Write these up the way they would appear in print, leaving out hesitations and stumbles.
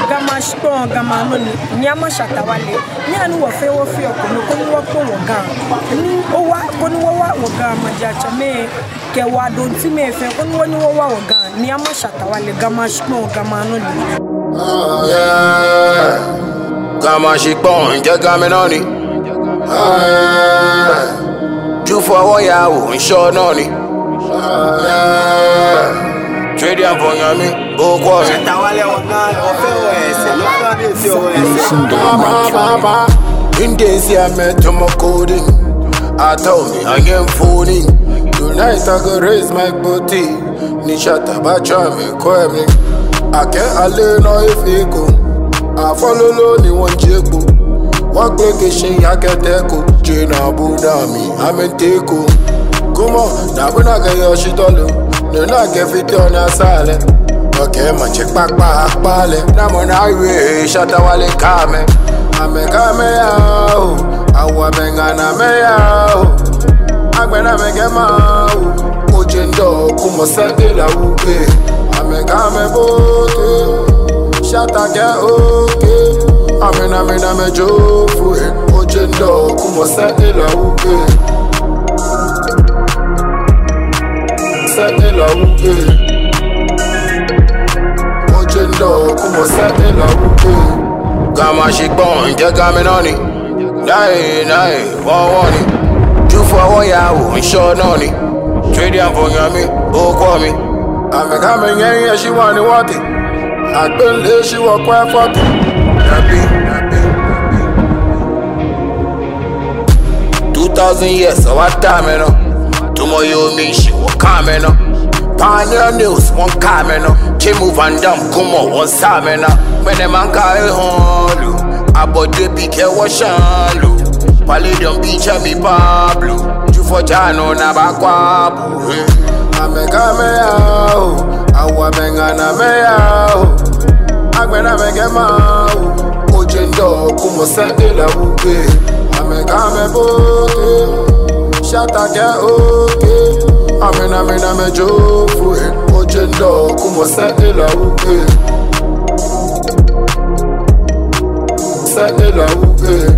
gamashpo gamano nyama shatawale nyanu wo fe okono konu wo po wogan ni owa konu wo wa wogan majacha me ke wa don ti me fe konu wo ni wo wa wogan nyama shatawale gamashpo gamano yeah gamashpo nje gamenoni do for wo ya wo nso no ni trade am for yami o ko mi tawale wogan o fe o ese lo fa ni ti o ese Indians here met to my coding. I told me I am phoning. Tonight I go raise my booty. Nishata bacha me kwemi. I can't alone no if you go. I follow lonely one jeko. Walk location I can teko. Jina Buddha me, I'm in teko. Come on, now when I get your shit all no not get fit on a silent. Okay, man, check back pale. Now on highway, shut a wale kame. Ame kame yao, awa bengana me yao. Agbena me gemao, ojendo kumo sende la uke. Ame kame bote, shata ke oke. Ame me jofu, ojendo kumo sende la uke. Sende la uke. Ojendo kumo sende la uke. Gamashpo nje gamenoni nai wawoni do for wo ya wo nso no ni trade am for yami o ko mi ame gamen yen she want what agbele she wo kwa 40 happy 2000 years so what time no tomorrow me she wo come no Pioneer News one come no Chimu Van Dam kumo one same na when them man carry holu abode pike wo shanlu Palladium beach mi Pablo ju for jano na bakwabu amega me yao awa bengana me yao agbena mege mau ojendo kumo sende la uke amega me bote shata ke oke amena me jofu ojendo kumo sende la uke sende la uke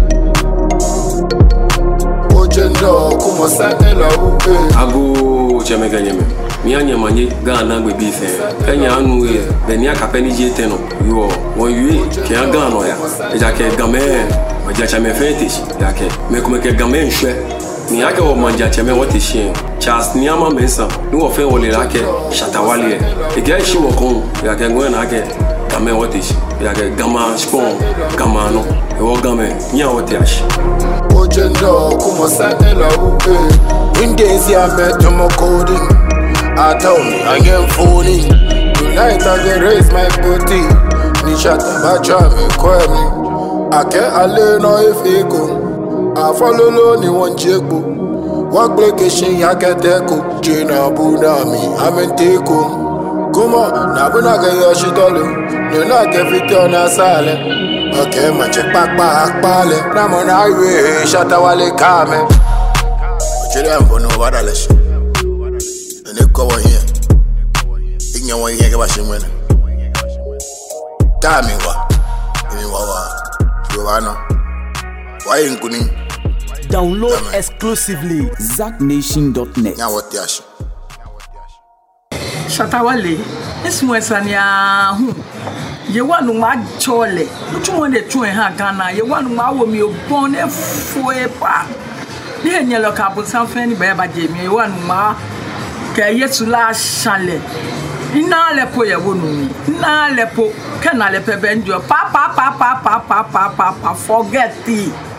ojendo kumo sende la uke ago chemega nyeme mianya manye Ghana gbe bi fe kenya anu e beni akapeni jete no yo won yue ke Ghana ya eja ke game maja chame fetish ya ke me kuma ke game nhwe ni ake wo manja chame wote shien Charles Niama Mensa ni wo fe wole lake shatawale e ge shi wo kon ya ke ngwe na ke game wote shi ya ke gama spon gama no e wo game nya wote ashi ojendo kumo sende la uke Indians here met to my coding. I told me I am phoning. Tonight I can raise my booty. Nishata bacha me kwemi. I can't alone no if you go. I follow lonely one jeko. Walk location ya can teko. Jina Buddha me, I'm in teko. Come on, now when I get your shit all no not get fit on a silent. Okay, man, check back pale. Now on highway, shut a wale kame. Children for no badalash. And they go here. Think you want to get washing when. Tell me what. You wanna. Why ain't good? Download exclusively ZackNation.net. Now what yash? Shatawale ismwesania ye wanu ma chole utumo de tun ha Ghana ye wanu ma wo mi obon e foe pa ni enye lo ka bu sanfe ni ba je mi ye wanu ma ke yesu la chale ina lepo ye wonu mi ina lepo ke na lepe benjo pa forget it